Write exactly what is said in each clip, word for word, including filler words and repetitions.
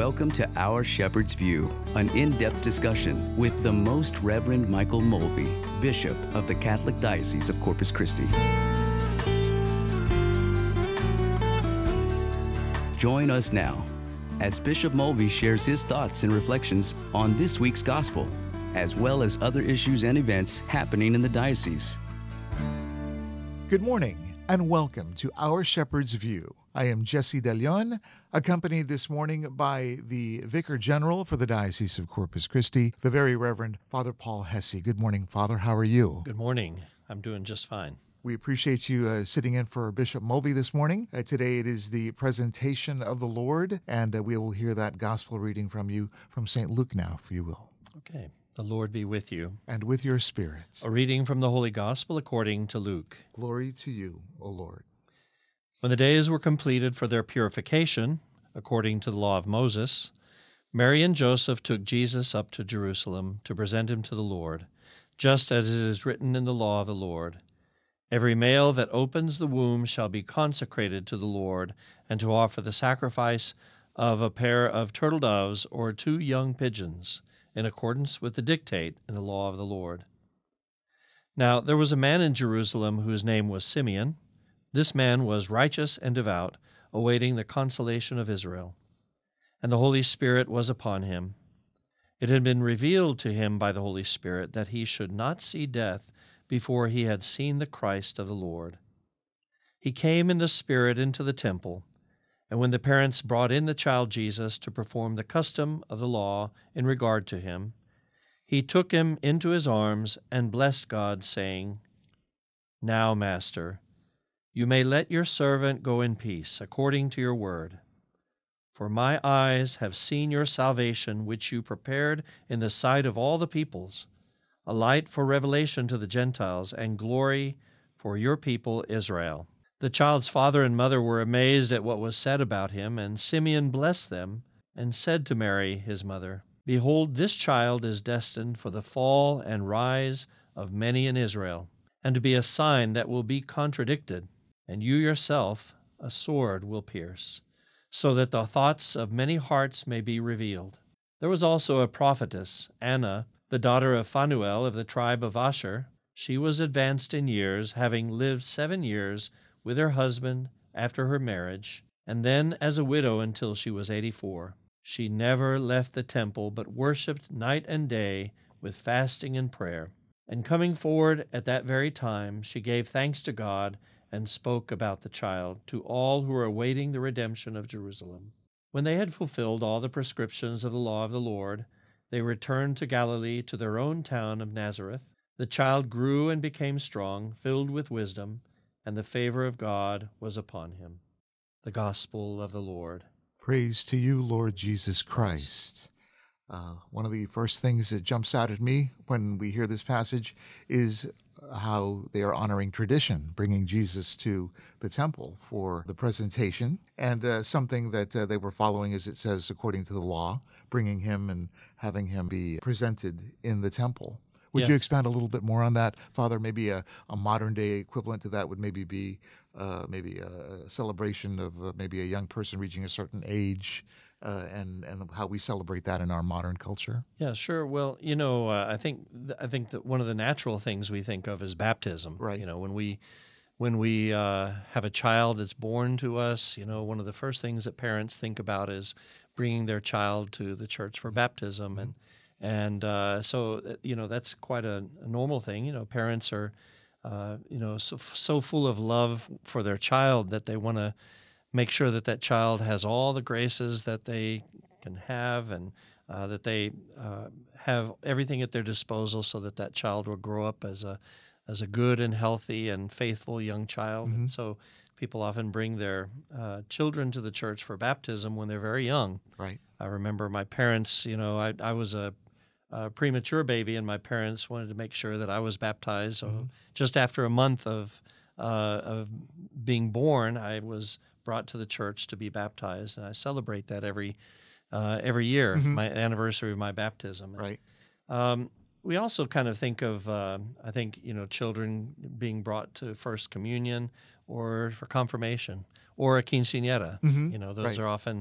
Welcome to Our Shepherd's View, an in-depth discussion with the Most Reverend Michael Mulvey, Bishop of the Catholic Diocese of Corpus Christi. Join us now as Bishop Mulvey shares his thoughts and reflections on this week's Gospel, as well as other issues and events happening in the diocese. Good morning and welcome to Our Shepherd's View. I am Jesse De Leon, accompanied this morning by the Vicar General for the Diocese of Corpus Christi, the Very Reverend Father Paul Hesse. Good morning, Father. How are you? Good morning. I'm doing just fine. We appreciate you uh, sitting in for Bishop Mulvey this morning. Uh, today it is the presentation of the Lord, and uh, we will hear that gospel reading from you from Saint Luke now, if you will. Okay. The Lord be with you. And with your spirits. A reading from the Holy Gospel according to Luke. Glory to you, O Lord. When the days were completed for their purification, according to the law of Moses, Mary and Joseph took Jesus up to Jerusalem to present him to the Lord, just as it is written in the law of the Lord. Every male that opens the womb shall be consecrated to the Lord, and to offer the sacrifice of a pair of turtle doves or two young pigeons, in accordance with the dictate in the law of the Lord. Now there was a man in Jerusalem whose name was Simeon. This man was righteous and devout, awaiting the consolation of Israel. And the Holy Spirit was upon him. It had been revealed to him by the Holy Spirit that he should not see death before he had seen the Christ of the Lord. He came in the Spirit into the temple, and when the parents brought in the child Jesus to perform the custom of the law in regard to him, he took him into his arms and blessed God, saying, "Now, Master, you may let your servant go in peace, according to your word. For my eyes have seen your salvation, which you prepared in the sight of all the peoples, a light for revelation to the Gentiles and glory for your people Israel." The child's father and mother were amazed at what was said about him, and Simeon blessed them and said to Mary, his mother, "Behold, this child is destined for the fall and rise of many in Israel, and to be a sign that will be contradicted. And you yourself a sword will pierce, so that the thoughts of many hearts may be revealed." There was also a prophetess, Anna, the daughter of Phanuel of the tribe of Asher. She was advanced in years, having lived seven years with her husband after her marriage, and then as a widow until she was eighty-four. She never left the temple, but worshipped night and day with fasting and prayer. And coming forward at that very time, she gave thanks to God and spoke about the child to all who were awaiting the redemption of Jerusalem. When they had fulfilled all the prescriptions of the law of the Lord, they returned to Galilee, to their own town of Nazareth. The child grew and became strong, filled with wisdom, and the favor of God was upon him. The Gospel of the Lord. Praise to you, Lord Jesus Christ. Uh, one of the first things that jumps out at me when we hear this passage is how they are honoring tradition, bringing Jesus to the temple for the presentation, and uh, something that uh, they were following, as it says, according to the law, bringing him and having him be presented in the temple. Would Yes. you expand a little bit more on that, Father? Maybe a, a modern-day equivalent to that would maybe be uh, maybe a celebration of uh, maybe a young person reaching a certain age, uh, and and how we celebrate that in our modern culture. Yeah, sure. Well, you know, uh, I think I think that one of the natural things we think of is baptism. Right. You know, when we when we uh, have a child that's born to us, you know, one of the first things that parents think about is bringing their child to the church for baptism, Mm-hmm. and and uh, so uh, you know that's quite a, a normal thing. You know, parents are uh, you know so so full of love for their child that they want to make sure that that child has all the graces that they can have, and uh, that they uh, have everything at their disposal, so that that child will grow up as a as a good and healthy and faithful young child. Mm-hmm. And so people often bring their uh, children to the church for baptism when they're very young. Right. I remember my parents, you know, I, I was a, a premature baby, and my parents wanted to make sure that I was baptized. So Mm-hmm. just after a month of uh, of being born, I was brought to the church to be baptized, and I celebrate that every uh, every year, Mm-hmm. my anniversary of my baptism. Right. Um, we also kind of think of, uh, I think, you know, children being brought to First Communion or for confirmation or a quinceañera. Mm-hmm. You know, those Right. are often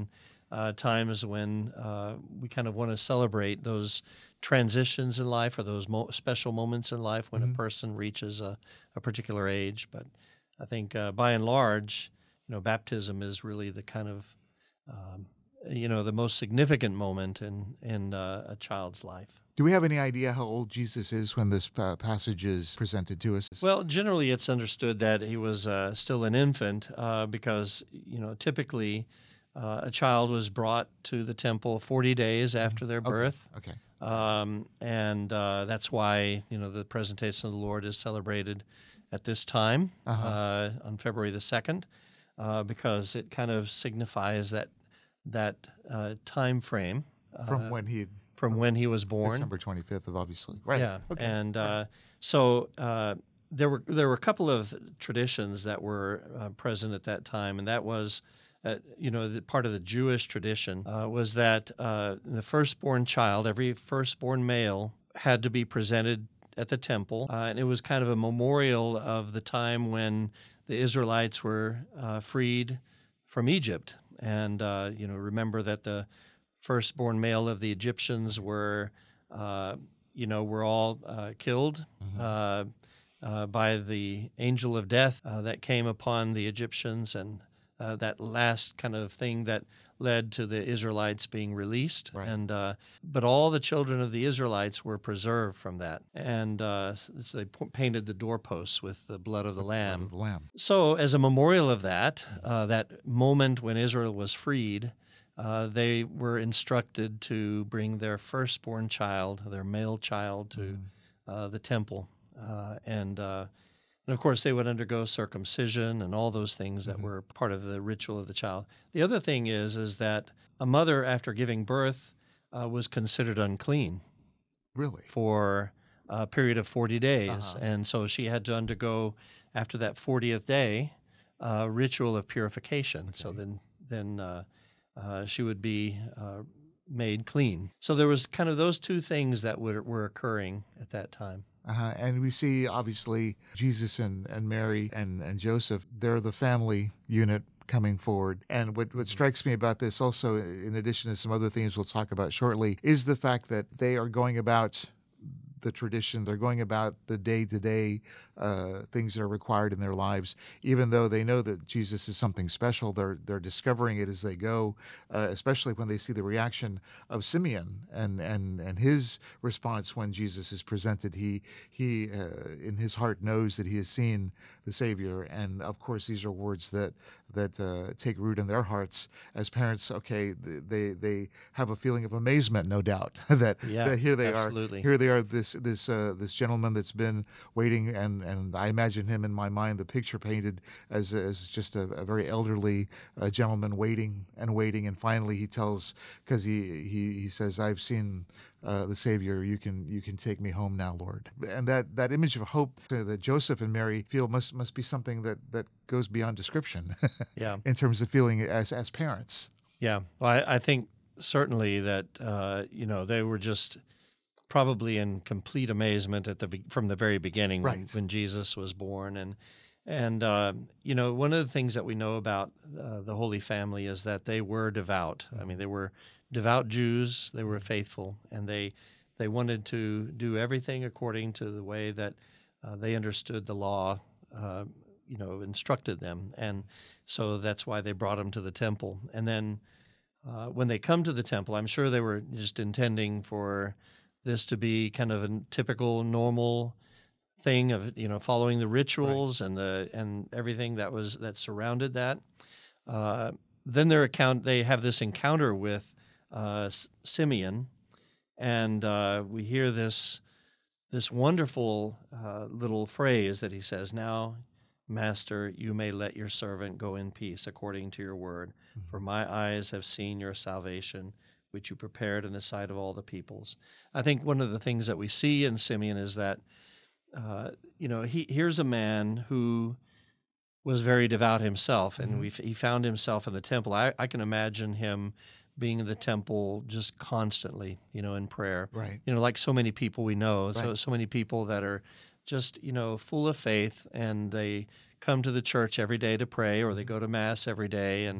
uh, times when uh, we kind of want to celebrate those transitions in life or those mo- special moments in life when a Mhm. person reaches a, a particular age. But I think uh, by and large, you know, baptism is really the kind of um, you know the most significant moment in in uh, a child's life. Do we have any idea how old Jesus is when this uh, passage is presented to us? Well, generally, it's understood that he was uh, still an infant uh, because, you know, typically uh, a child was brought to the temple forty days Mhm. after their Okay. birth. Okay. Um, and uh, that's why, you know, the presentation of the Lord is celebrated at this time Uh-huh. uh, on February the second, uh, because it kind of signifies that that uh, time frame From uh, when he from from when he was born. December twenty-fifth of obviously. Right. Yeah, Okay. and Right. uh, so uh, there were there were a couple of traditions that were uh, present at that time, and that was, uh, you know, the, part of the Jewish tradition uh, was that uh, the firstborn child, every firstborn male, had to be presented at the temple, uh, and it was kind of a memorial of the time when the Israelites were uh, freed from Egypt, and uh, you know, remember that the firstborn male of the Egyptians were, uh, you know, were all uh, killed Mhm. uh, uh, by the angel of death uh, that came upon the Egyptians, and uh, that last kind of thing that led to the Israelites being released. Right. And uh, but all the children of the Israelites were preserved from that, and uh, so they p- painted the doorposts with the blood of the With the blood of lamb. the lamb. So, as a memorial of that, uh, that moment when Israel was freed, uh, they were instructed to bring their firstborn child, their male child, to Mhm. uh, the temple. Uh, and, uh, and of course, they would undergo circumcision and all those things that Mhm. were part of the ritual of the child. The other thing is, is that a mother, after giving birth, uh, was considered unclean Really? for a period of forty days. Uh-huh. And so she had to undergo, after that fortieth day, a ritual of purification. So Okay. then, then uh, uh, she would be uh, made clean. So there was kind of those two things that were, were occurring at that time. Uh-huh. And we see obviously Jesus and, and Mary and, and Joseph, they're the family unit coming forward. And what, what Mhm. strikes me about this also, in addition to some other things we'll talk about shortly, is the fact that they are going about the tradition. They're going about the day-to-day uh, things that are required in their lives, even though they know that Jesus is something special. They're they're discovering it as they go, uh, especially when they see the reaction of Simeon and and and his response when Jesus is presented. He he uh, in his heart knows that he has seen the Savior, and of course these are words that that uh, take root in their hearts as parents. Okay, they they have a feeling of amazement, no doubt, that Yeah, that here they are, absolutely. here they are, this this uh, this gentleman that's been waiting, and and I imagine him in my mind, the picture painted as as just a, a very elderly uh, gentleman waiting and waiting, and finally he tells, because he he he says, I've seen uh, the Savior. You can you can take me home now, Lord. And that that image of hope uh, that Joseph and Mary feel must must be something that that goes beyond description Yeah. in terms of feeling as as parents. Yeah. Well, I, I think certainly that, uh, you know, they were just probably in complete amazement at the be- from the very beginning when, Right. when Jesus was born, and and uh, you know, one of the things that we know about uh, the Holy Family is that they were devout. I mean, they were devout Jews. They were faithful, and they they wanted to do everything according to the way that uh, they understood the law. Uh, you know, instructed them, and so that's why they brought him to the temple. And then uh, when they come to the temple, I'm sure they were just intending for this to be kind of a typical, normal thing of, you know, following the Right. rituals and the and everything that was that surrounded that. Uh, then their account, they have this encounter with uh, S- Simeon, and uh, we hear this this wonderful uh, little phrase that he says, "Now, Master, you may let your servant go in peace according to your word, for Mhm. my eyes have seen your salvation, which you prepared in the sight of all the peoples." I think one of the things that we see in Simeon is that, uh, you know, he here's a man who was very devout himself, and Mhm. we he found himself in the temple. I, I can imagine him being in the temple just constantly, you know, in prayer. Right. You know, like so many people we know, Right. so so many people that are just, you know, full of faith, and they come to the church every day to pray, or they Mhm. go to mass every day, and Mhm.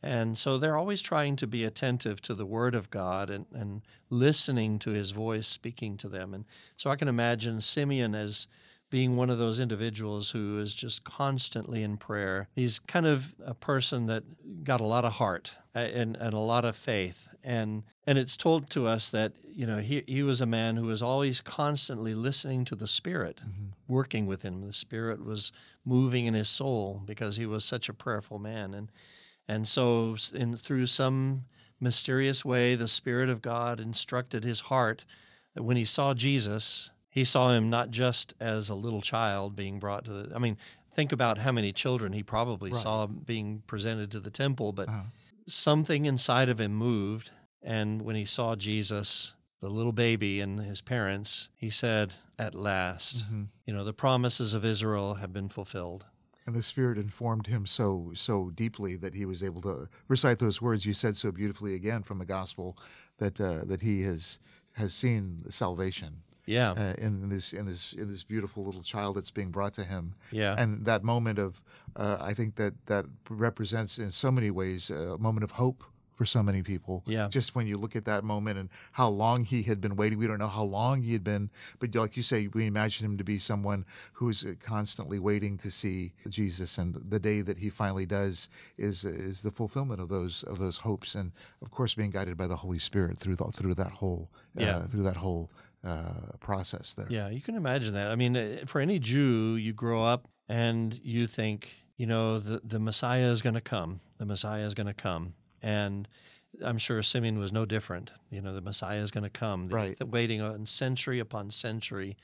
And so they're always trying to be attentive to the Word of God and, and listening to His voice speaking to them. And so I can imagine Simeon as being one of those individuals who is just constantly in prayer. He's kind of a person that got a lot of heart uh, and, and a lot of faith. And and it's told to us that, you know, he, he was a man who was always constantly listening to the Spirit Mhm. working with him. The Spirit was moving in his soul because he was such a prayerful man. And and so in through some mysterious way, the Spirit of God instructed his heart that when he saw Jesus, he saw him not just as a little child being brought to the, I mean, think about how many children he probably Right. saw being presented to the temple, but Uh-huh. something inside of him moved. And when he saw Jesus, the little baby and his parents, he said, at last, Mhm. you know, the promises of Israel have been fulfilled. And the Spirit informed him so so deeply that he was able to recite those words you said so beautifully again from the gospel, that uh, that he has has seen salvation Yeah, uh, in this in this in this beautiful little child that's being brought to him. yeah, And that moment of uh, I think that that represents in so many ways a moment of hope for so many people. yeah, Just when you look at that moment and how long he had been waiting, we don't know how long he had been, but like you say, we imagine him to be someone who's uh, constantly waiting to see Jesus, and the day that he finally does is is the fulfillment of those of those hopes, and of course being guided by the Holy Spirit through the, through that whole uh, yeah. through that whole uh, process there. Yeah, you can imagine that. I mean, uh, for any Jew, you grow up and you think, you know, the, the Messiah is going to come. The Messiah is going to come. And I'm sure Simeon was no different. You know, the Messiah is going to come. The- Right. the waiting on century upon century.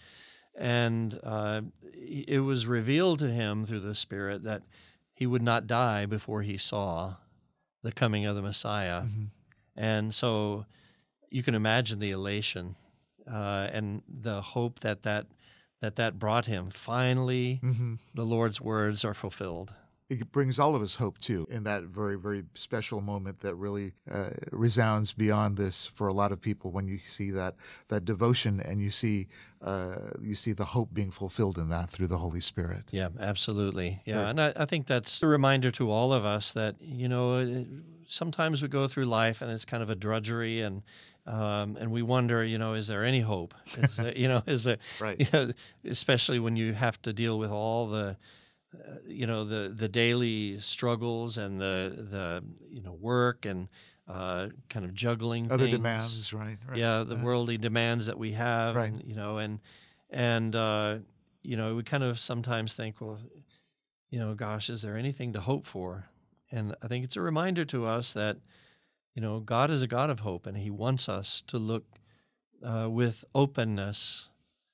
And uh, i- it was revealed to him through the Spirit that he would not die before he saw the coming of the Messiah. Mhm. And so you can imagine the elation uh, and the hope that that that that brought him. Finally, Mhm. the Lord's words are fulfilled. It brings all of us hope too in that very, very special moment that really uh, resounds beyond this for a lot of people when you see that that devotion and you see uh, you see the hope being fulfilled in that through the Holy Spirit. Yeah, absolutely. Yeah, Right. and I, I think that's a reminder to all of us that, you know, it- sometimes we go through life and it's kind of a drudgery, and um, and we wonder, you know, is there any hope? Is there, you know, is there, Right. you know, especially when you have to deal with all the uh, you know the the daily struggles and the the you know work and uh, kind of juggling Other things. demands, right? Right. Yeah, the Uh, worldly demands that we have, Right. and you know, and and uh, you know, we kind of sometimes think, well, you know, gosh, is there anything to hope for? And I think it's a reminder to us that, you know, God is a God of hope, and He wants us to look uh, with openness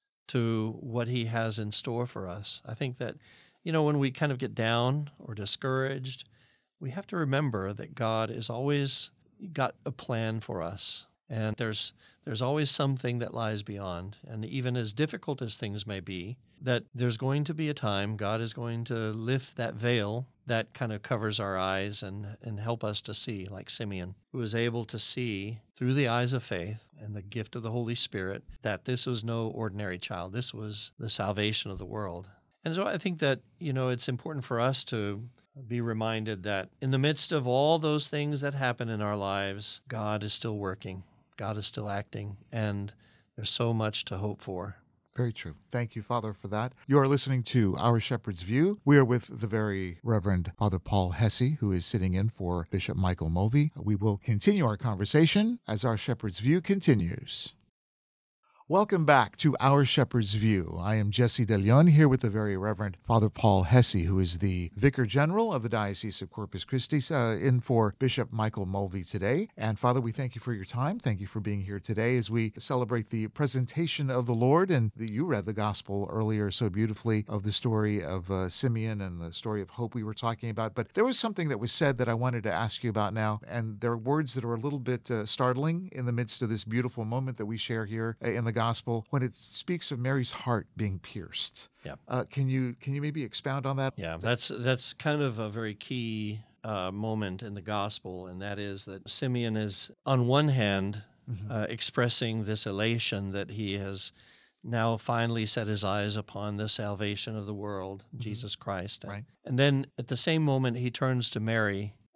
to what He has in store for us. I think that, you know, when we kind of get down or discouraged, we have to remember that God is always got a plan for us. And there's there's always something that lies beyond. And even as difficult as things may be, that there's going to be a time God is going to lift that veil that kind of covers our eyes and, and help us to see, like Simeon, who was able to see through the eyes of faith and the gift of the Holy Spirit that this was no ordinary child. This was the salvation of the world. And so I think that, you know, it's important for us to be reminded that in the midst of all those things that happen in our lives, God is still working, God is still acting, and there's so much to hope for. Very true. Thank you, Father, for that. You are listening to Our Shepherd's View. We are with the very Reverend Father Paul Hesse, who is sitting in for Bishop Michael Mulvey. We will continue our conversation as Our Shepherd's View continues. Welcome back to Our Shepherd's View. I am Jesse De Leon here with the very Reverend Father Paul Hesse, who is the Vicar General of the Diocese of Corpus Christi, uh, in for Bishop Michael Mulvey today. And Father, we thank you for your time. Thank you for being here today as we celebrate the presentation of the Lord. And the, you read the gospel earlier so beautifully of the story of uh, Simeon and the story of hope we were talking about. But there was something that was said that I wanted to ask you about now. And there are words that are a little bit uh, startling in the midst of this beautiful moment that we share here uh, in the gospel when it speaks of Mary's heart being pierced. Yeah. Uh, can you can you maybe expound on that? Yeah, that's that's kind of a very key uh, moment in the gospel, and that is that Simeon is, on one hand, Mhm. uh, expressing this elation that he has now finally set his eyes upon the salvation of the world, Jesus Christ. Right. And then at the same moment, he turns to Mary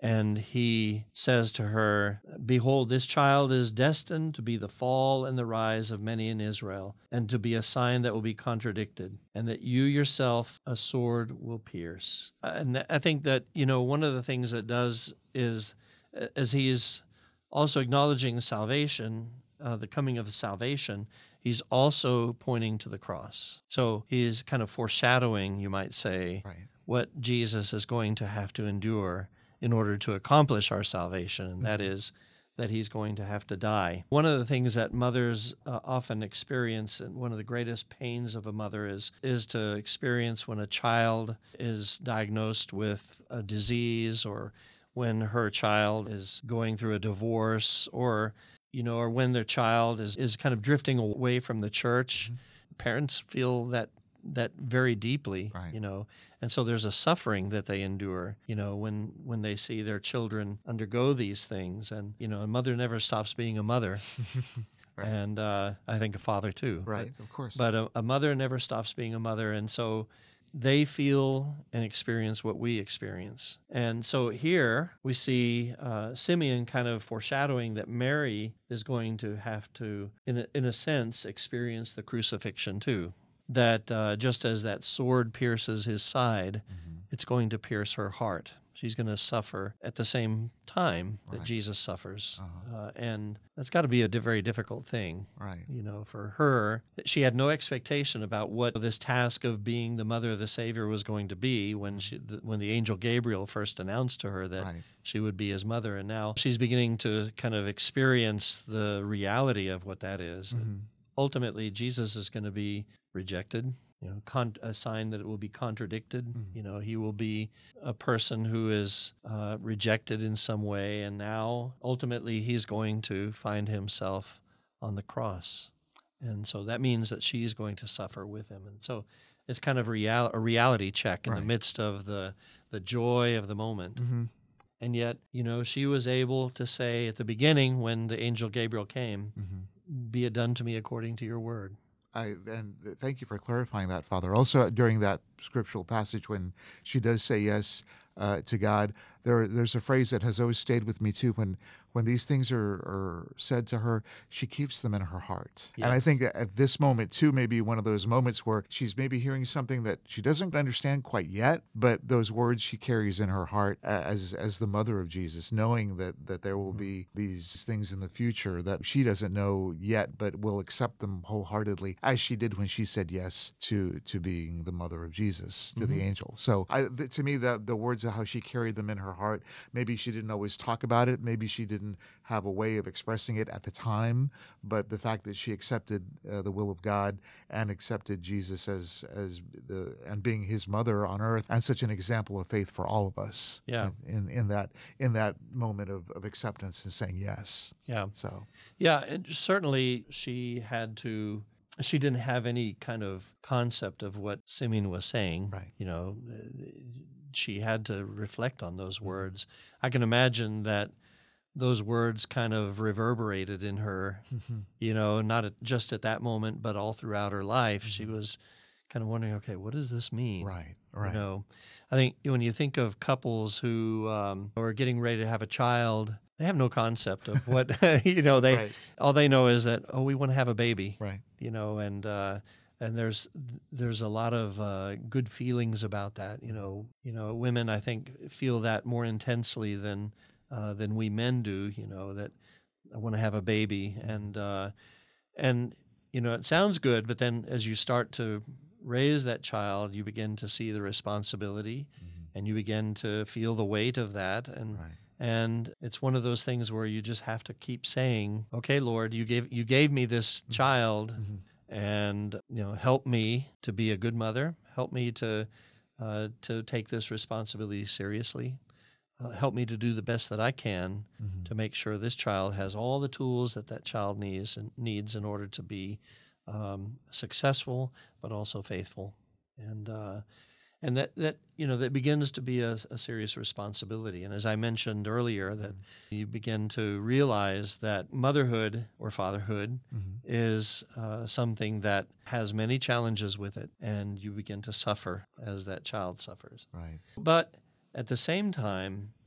And he says to her, "Behold, this child is destined to be the fall and the rise of many in Israel, and to be a sign that will be contradicted, and that you yourself a sword will pierce." And I think that, you know, one of the things that does is, as he is also acknowledging salvation, uh, the coming of salvation, he's also pointing to the cross. So he's kind of foreshadowing, you might say, Right. what Jesus is going to have to endure in order to accomplish our salvation, and that Mhm. is that he's going to have to die. One of the things that mothers uh, often experience, and one of the greatest pains of a mother is is to experience when a child is diagnosed with a disease, or when her child is going through a divorce, or you know, or when their child is is kind of drifting away from the church. Mhm. Parents feel that that very deeply, Right. you know, and so there's a suffering that they endure, you know, when when they see their children undergo these things. And you know, a mother never stops being a mother, Right. and uh, I think a father too. But Right. Of course. but a, a mother never stops being a mother, and so they feel and experience what we experience. And so here we see uh, Simeon kind of foreshadowing that Mary is going to have to, in a, in a sense, experience the crucifixion too. That uh, just as that sword pierces his side, Mhm. it's going to pierce her heart. She's going to suffer at the same time that Right. Jesus suffers. Uh-huh. Uh, and that's got to be a di- very difficult thing, Right. you know, for her. She had no expectation about what this task of being the mother of the Savior was going to be when she, the, when the angel Gabriel first announced to her that Right. she would be his mother. And now she's beginning to kind of experience the reality of what that is. That Mhm. ultimately, Jesus is going to be rejected, you know, con- a sign that it will be contradicted. Mhm. You know, he will be a person who is uh, rejected in some way, and now ultimately he's going to find himself on the cross. And so that means that she's going to suffer with him. And so it's kind of real- a reality check in the Right. midst of the, the joy of the moment. Mhm. And yet, you know, she was able to say at the beginning when the angel Gabriel came, Mhm. "Be it done to me according to your word." I and th- thank you for clarifying that, Father. Also, during that scriptural passage, when she does say yes uh, to God, there there's a phrase that has always stayed with me too. When when these things are, are said to her, she keeps them in her heart. And I Yes. think that at this moment too, maybe one of those moments where she's maybe hearing something that she doesn't understand quite yet, but those words she carries in her heart a- as as the mother of Jesus, knowing that that there will Mhm. be these things in the future that she doesn't know yet, but will accept them wholeheartedly, as she did when she said yes to to being the mother of Jesus, to the Mhm. angel. So I, th- to me, the the words of how she carried them in her heart, maybe she didn't always talk about it, maybe she didn't have a way of expressing it at the time, but the fact that she accepted uh, the will of God and accepted Jesus as as the and being his mother on earth, and such an example of faith for all of us Yeah. in in, in that in that moment of, of acceptance and saying yes. Yeah. So Yeah. And certainly she had to, she didn't have any kind of concept of what Simeon was saying. right. You know, uh, she had to reflect on those Mhm. words. I can imagine that those words kind of reverberated in her, Mhm. you know, not at, just at that moment, but all throughout her life. She Mhm. was kind of wondering, okay, what does this mean? Right, You right. know, I think when you think of couples who um, are getting ready to have a child, they have no concept of what, you know, they, Right, all they know is that, oh, we want to have a baby, right. you know, and, uh, and there's there's a lot of uh, good feelings about that, you know. You know, women I think feel that more intensely than uh, than we men do. You know, that I want to have a baby, and uh, and you know, it sounds good, but then as you start to raise that child, you begin to see the responsibility, Mhm. and you begin to feel the weight of that. And Right. and it's one of those things where you just have to keep saying, "Okay, Lord, you gave you gave me this Mhm. child, Mhm. and you know, help me to be a good mother. Help me to uh, to take this responsibility seriously. Uh, help me to do the best that I can Mhm. to make sure this child has all the tools that that child needs and needs in order to be um, successful, but also faithful." And uh, and that that you know, that begins to be a, a serious responsibility. And as I mentioned earlier, that Mhm. you begin to realize that motherhood or fatherhood Mhm. is uh, something that has many challenges with it, and you begin to suffer as that child suffers. Right. But at the same time,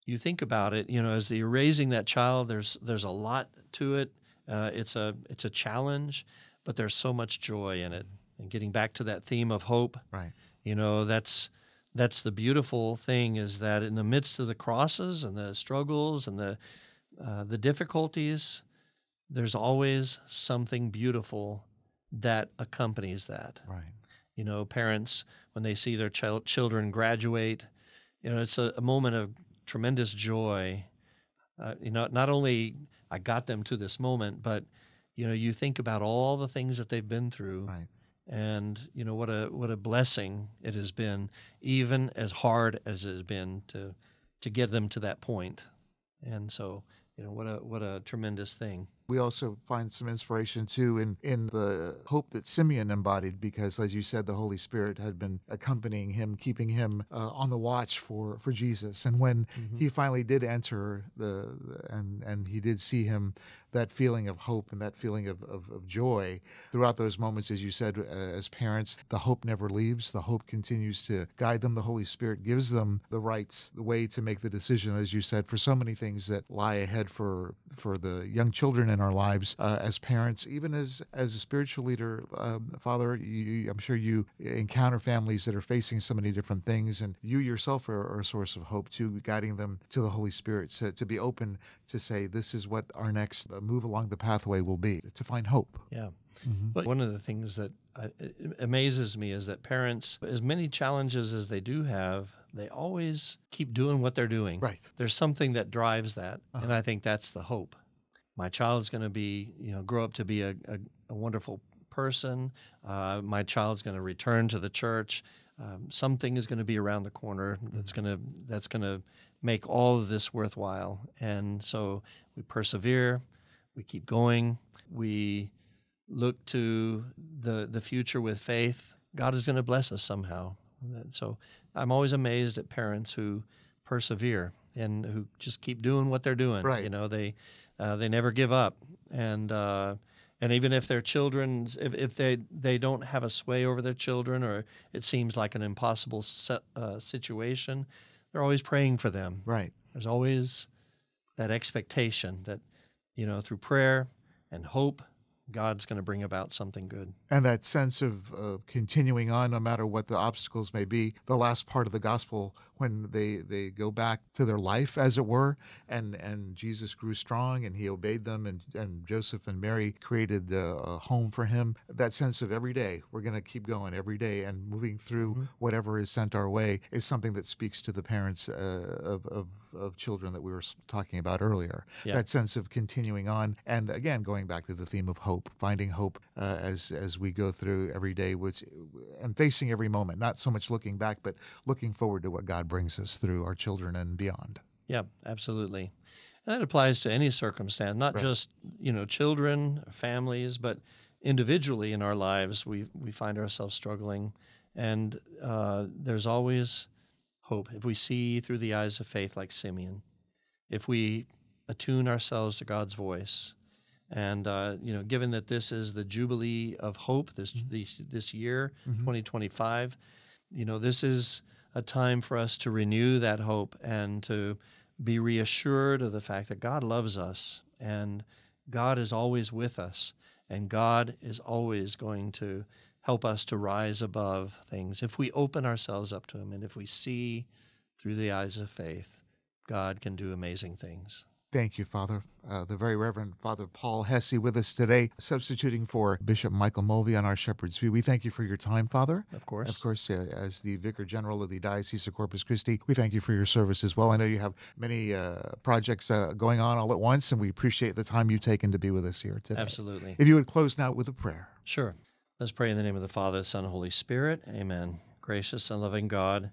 you think about it, you know, as you're raising that child, there's there's a lot to it. Uh, it's a it's a challenge, but there's so much joy in it. And getting back to that theme of hope, Right. you know, that's that's the beautiful thing, is that in the midst of the crosses and the struggles and the uh, the difficulties, there's always something beautiful that accompanies that. Right. You know, parents, when they see their chil- children graduate, you know, it's a, a moment of tremendous joy. Uh, you know, not only I got them to this moment, but you know, you think about all the things that they've been through, Right. and you know what a what a blessing it has been, even as hard as it has been to to get them to that point. And so, you know, what a what a tremendous thing. We also find some inspiration too in, in the hope that Simeon embodied, because, as you said, the Holy Spirit had been accompanying him, keeping him uh, on the watch for, for Jesus. And when Mhm. he finally did enter the, the and and he did see him, that feeling of hope and that feeling of, of, of joy throughout those moments, as you said, uh, as parents, the hope never leaves. The hope continues to guide them. The Holy Spirit gives them the right the way to make the decision, as you said, for so many things that lie ahead for for the young children in our lives, uh, as parents, even as as a spiritual leader. Um, Father, you, I'm sure you encounter families that are facing so many different things, and you yourself are, are a source of hope too, guiding them to the Holy Spirit, so to be open to say, this is what our next uh, move along the pathway will be, to find hope. Yeah. Mm-hmm. But one of the things that I, it amazes me is that parents, as many challenges as they do have, they always keep doing what they're doing. Right. There's something that drives that, Uh-huh. and I think that's the hope. My child's going to be, you know, grow up to be a, a, a wonderful person. Uh, my child's going to return to the church. Um, something is going to be around the corner that's going to that's going to make all of this worthwhile. And so we persevere, we keep going, we look to the the future with faith. God is going to bless us somehow. And so I'm always amazed at parents who persevere and who just keep doing what they're doing. Right. You know, they uh, they never give up, and uh, and even if their children, if, if they they don't have a sway over their children, or it seems like an impossible set, uh, situation, they're always praying for them. Right. There's always that expectation that, you know, through prayer and hope, God's going to bring about something good. And that sense of uh, continuing on, no matter what the obstacles may be. The last part of the gospel, when they, they go back to their life, as it were, and, and Jesus grew strong and he obeyed them, and, and Joseph and Mary created a, a home for him. That sense of every day, we're going to keep going every day and moving through Mhm. whatever is sent our way, is something that speaks to the parents uh, of, of, of children that we were s- talking about earlier. Yeah. That sense of continuing on. And again, going back to the theme of hope, finding hope uh, as, as we go through every day, which, and facing every moment, not so much looking back, but looking forward to what God brings us through our children and beyond. Yeah, absolutely. And that applies to any circumstance, not Right. just, you know, children, families, but individually in our lives, we we find ourselves struggling, and uh, there's always hope if we see through the eyes of faith, like Simeon. If we attune ourselves to God's voice, and uh, you know, given that this is the Jubilee of Hope, this Mhm. this this year, Mhm. twenty twenty-five, you know, this is a time for us to renew that hope and to be reassured of the fact that God loves us, and God is always with us, and God is always going to help us to rise above things if we open ourselves up to Him, and if we see through the eyes of faith. God can do amazing things. Thank you, Father. Uh, the Very Reverend Father Paul Hesse with us today, substituting for Bishop Michael Mulvey on our Shepherd's View. We thank you for your time, Father. Of course. Of course, uh, as the Vicar General of the Diocese of Corpus Christi, we thank you for your service as well. I know you have many uh, projects uh, going on all at once, and we appreciate the time you've taken to be with us here today. Absolutely. If you would close now with a prayer. Sure. Let's pray in the name of the Father, Son, and Holy Spirit. Amen. Gracious and loving God,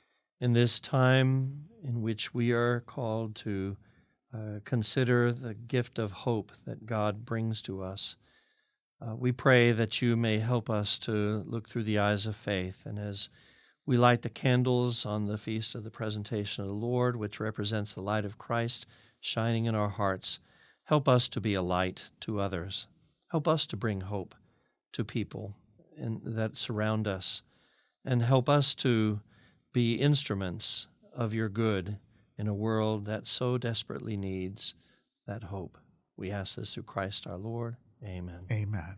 in this time in which we are called to uh, consider the gift of hope that God brings to us, uh, we pray that you may help us to look through the eyes of faith. And as we light the candles on the feast of the presentation of the Lord, which represents the light of Christ shining in our hearts, help us to be a light to others. Help us to bring hope to people in, that surround us, and help us to be instruments of your good in a world that so desperately needs that hope. We ask this through Christ our Lord. Amen. Amen.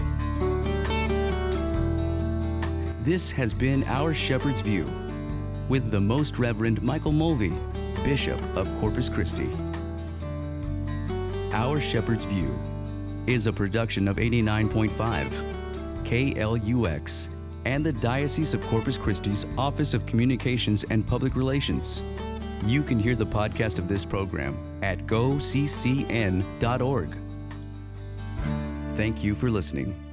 This has been Our Shepherd's View with the Most Reverend Michael Mulvey, Bishop of Corpus Christi. Our Shepherd's View is a production of eighty-nine point five K L U X and the Diocese of Corpus Christi's Office of Communications and Public Relations. You can hear the podcast of this program at go c c n dot org. Thank you for listening.